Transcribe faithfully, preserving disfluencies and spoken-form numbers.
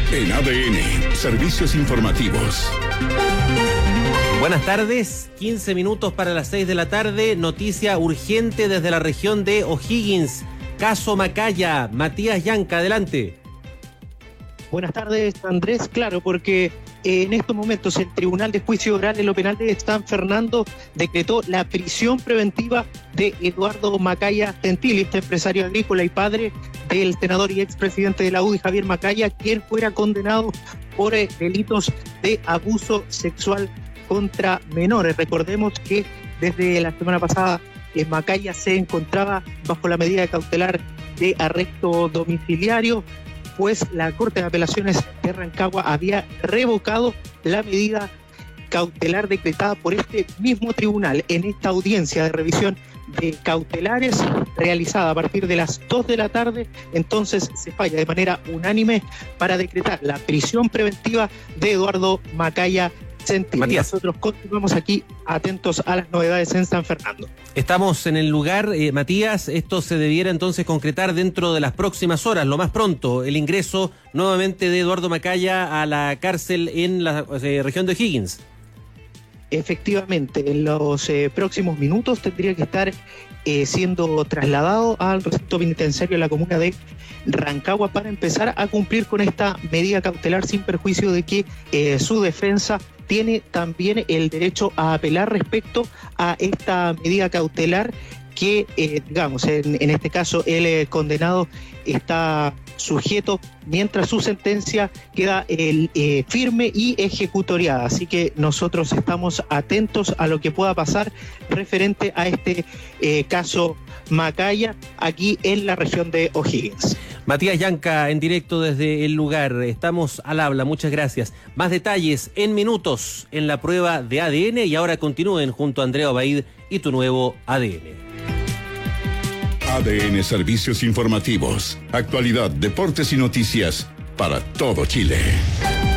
En A D N, Servicios Informativos. Buenas tardes, quince minutos para las seis de la tarde. Noticia urgente desde la región de O'Higgins. Caso Macaya. Matías Llanca, adelante. Buenas tardes, Andrés. Claro, porque eh, en estos momentos el Tribunal de Juicio Oral en lo Penal de San Fernando decretó la prisión preventiva de Eduardo Macaya Gentili, este empresario agrícola y padre del senador y expresidente de la U D I, Javier Macaya, quien fuera condenado por eh, delitos de abuso sexual contra menores. Recordemos que desde la semana pasada eh, Macaya se encontraba bajo la medida cautelar de arresto domiciliario, pues la Corte de Apelaciones de Rancagua había revocado la medida cautelar decretada por este mismo tribunal. En esta audiencia de revisión de cautelares realizada a partir de las dos de la tarde, entonces se falla de manera unánime para decretar la prisión preventiva de Eduardo Macaya Gentili. Matías. Nosotros continuamos aquí atentos a las novedades en San Fernando. Estamos en el lugar, eh, Matías. Esto se debiera entonces concretar dentro de las próximas horas, lo más pronto, el ingreso nuevamente de Eduardo Macaya a la cárcel en la eh, región de O'Higgins. Efectivamente, en los eh, próximos minutos tendría que estar eh, siendo trasladado al recinto penitenciario de la comuna de Rancagua para empezar a cumplir con esta medida cautelar, sin perjuicio de que eh, su defensa tiene también el derecho a apelar respecto a esta medida cautelar que, eh, digamos, en, en este caso el eh, condenado está sujeto mientras su sentencia queda el, eh, firme y ejecutoriada. Así que nosotros estamos atentos a lo que pueda pasar referente a este eh, caso Macaya aquí en la región de O'Higgins. Matías Llanca, en directo desde el lugar. Estamos al habla, muchas gracias. Más detalles en minutos en la prueba de A D N y ahora continúen junto a Andrea Obaid y tu nuevo A D N. A D N Servicios Informativos. Actualidad, deportes y noticias para todo Chile.